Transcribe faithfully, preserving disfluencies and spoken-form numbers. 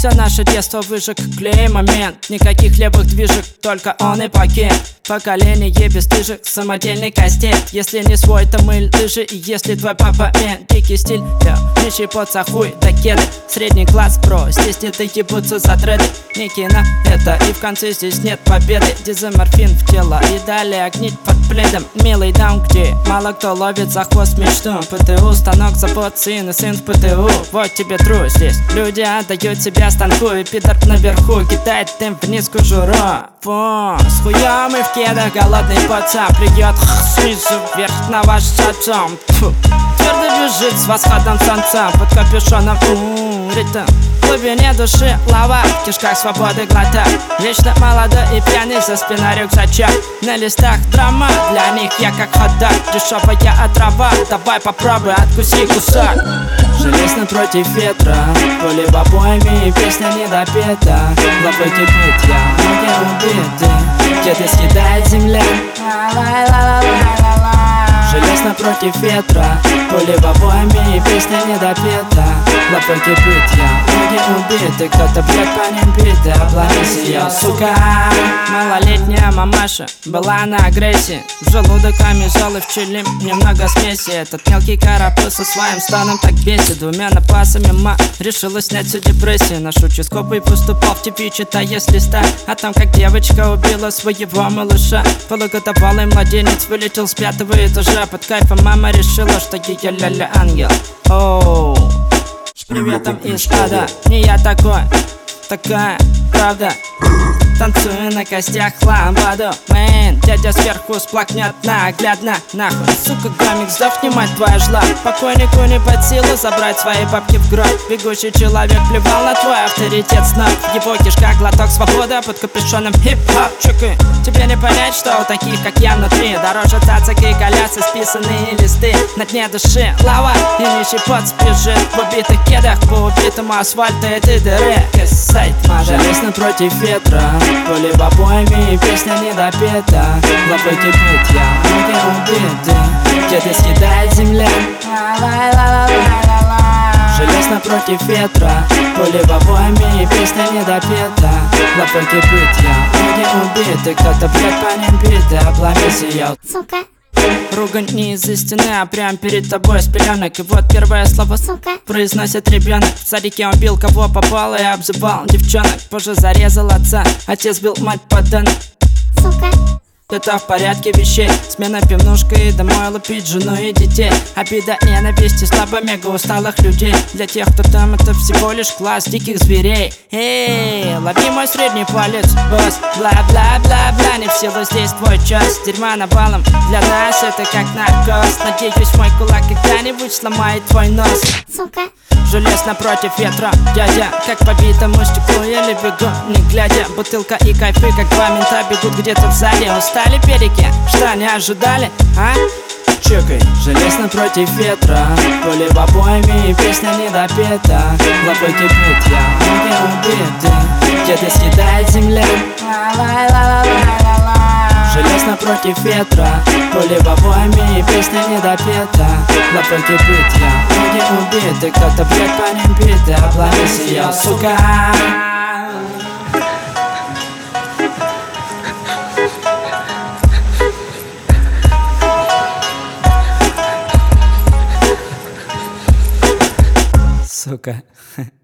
Все наше детство выжег клей момент. Никаких левых движек, только он и пакет. Поколение бесстыжих, самодельный кастет. Если не свой, то мыль лыжи. И если твой папа мен, дикий стиль, нищий под хуй да кеды. Средний класс про, здесь не ты ебутся за треды. Не кино это, и в конце здесь нет победы. Дезоморфин в тело и далее гнить под пледом. Милый дом, где мало кто ловит за хвост мечту. ПТУ, станок, забот, сын и сын в ПТУ. Вот тебе тру, здесь люди отдают себя станку. И пидор наверху кидает темп вниз кожуру. Фу, с хуем и в кедах голодный пацан придет снизу вверх на ваш шатом. Твердо бежит с восходом солнца под капюшоном. У-у-у, ритм в глубине души лава, в кишках свободы глота. Вечно молодой и пьяный, за спиной рюкзачок. На листах драма, для них я как хот-дог. Дешевая отрава, давай попробуй, откуси кусок. Железно против ветра, поле в обойме и песня недопета. Главой кипит я, ноги убиты, где-то съедает земля. Железно против ветра, поле в обойме и песня недопета. Главой кипит я, ноги убиты, кто-то бьет по ним биты. Обломись ее, сука. Малолетняя мамаша была на агрессии. В желудок камешалы вчили немного смеси. Этот мелкий карапуз со своим станом так бесит. Двумя напасами ма решила снять всю депрессию. Наш участковый поступал в ТВ, читая с листа. А там как девочка убила своего малыша. Полугодовалый младенец вылетел с пятого этажа. Под кайфом мама решила, что ее ля-ля ангел. Оу, с приветом из ада. Не я такой, такая правда. Танцую на костях ламбаду. Мэн, дядя сверху сплакнет наглядно. Нахуй, сука, гамик, сдохни, мать твоя жла. Покойнику не под силу забрать свои бабки в гроб. Бегущий человек плевал на твой авторитет снов. В его кишках глоток свободы под капюшоном хип-хоп. Чуки, тебе не понять, что у таких, как я, внутри дороже тацик и колясы, списанные листы. На дне души лава и нищий пот спешит. В убитых кедах по убитому асфальту этой дыры. Кисайт, железно против ветра, поле в обойме и песня недопета. Главой кипит я, ноги убиты, где-то съедает земля. Железно против ветра, поле в обойме и песня недопета. Главой кипит я, ноги убиты, кто-то бьет по ним биты. Обломись ее, сука. Ругань не из-за стены, а прям перед тобой с пеленок. И вот первое слово, сука, произносит ребенок. В садике он бил кого попало и обзывал девчонок. Позже зарезал отца, отец бил мать подданных. Сука, это в порядке вещей. Смена пивнушкой и домой лупить жену и детей. Обида, ненависть и слабо мега усталых людей. Для тех, кто там, это всего лишь класс диких зверей. Эй, лови мой средний палец, босс. Бла-бла-бла-бла, не в силу здесь твой час. Дерьма навалом, для нас это как наркоз. Надеюсь, мой кулак когда-нибудь сломает твой нос. Сука. Железно против ветра, дядя, как по битому стеклу или бегу, не глядя. Бутылка и кайфы, как два мента бегут где-то в зале. Устали перики, что не ожидали, а? Чекай, железно против ветра, поле в обойме и песня недопета. Главой кипит я, ноги убиты, где-то съедает земля. Железно против ветра, поле в обойме и песня недопета. Главой кипит я, ноги убиты, кто-то бьет по ним биты. Обломись ее, сука. Сука.